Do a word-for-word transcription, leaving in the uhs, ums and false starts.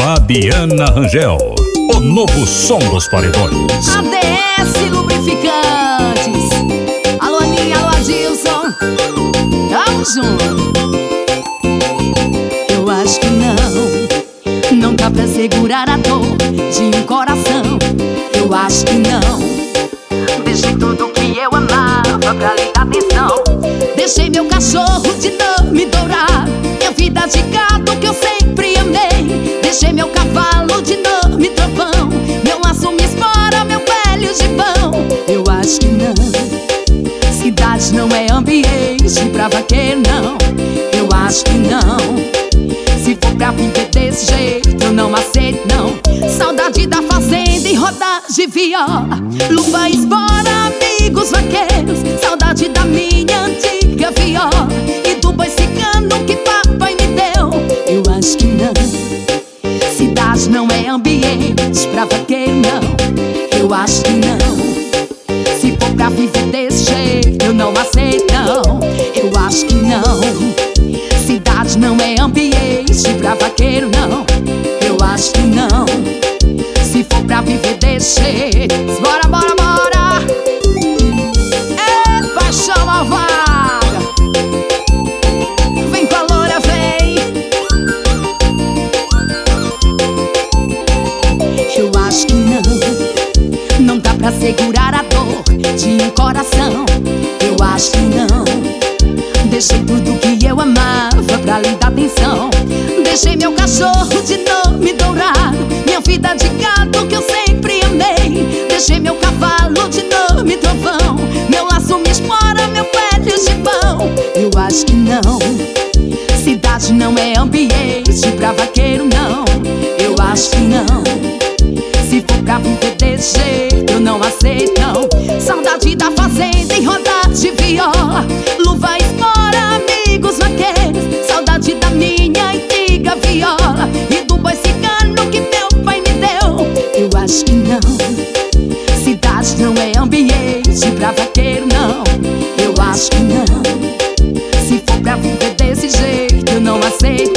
Fabiana Rangel, o novo som dos paredões. A D S Lubrificantes. Alô Aninha, alô Adilson, tamo junto. Eu acho que não, não dá pra segurar a dor de um coração. Eu acho que não. Deixei tudo que eu amava pra lhe dar atenção. Deixei meu cachorro de nome dourado, minha vida de gato que eu sempre amei. Deixei meu cavalo de nome trovão, meu laço, minha espora, meu velho gibão. Eu acho que não, cidade não é ambiente pra vaqueiro não. Eu acho que não, se for pra viver desse jeito eu não aceito não. Saudade da fazenda e rodar de viola, luva, espora, amigos vaqueiros. Saudade da minha antiga viola e do boi cigano que papai me deu. Eu acho que não, cidade não é ambiente pra vaqueiro não. Eu acho que não, se for pra viver desse jeito eu não aceito não. Eu acho que não, cidade não é ambiente pra vaqueiro não. Eu acho que não, se for pra viver desse jeito. Bora, bora, bora. É paixão malvada. Vem com a loura, vem. Eu acho que não, não dá pra segurar a dor de um coração. Eu acho que não, deixei tudo que eu amava pra lhe dar atenção. Deixei meu cachorro de nome dourado, minha vida de gato que eu sempre amei. Deixei meu cavalo de nome trovão, meu laço, minha espora, meu velho gibão. Eu acho que não, cidade não é ambiente pra vaqueiro não. Eu acho que não, se for pra viver desse jeito eu não aceito não. Saudade da fazenda e rodar de viola, luva, espora, amigos vaqueiros. Saudade da minha antiga viola e do boi cigano que meu pai me deu. Eu acho que não, cidade não é ambiente pra vaqueiro não. Eu acho que não, se for pra viver desse jeito eu não aceito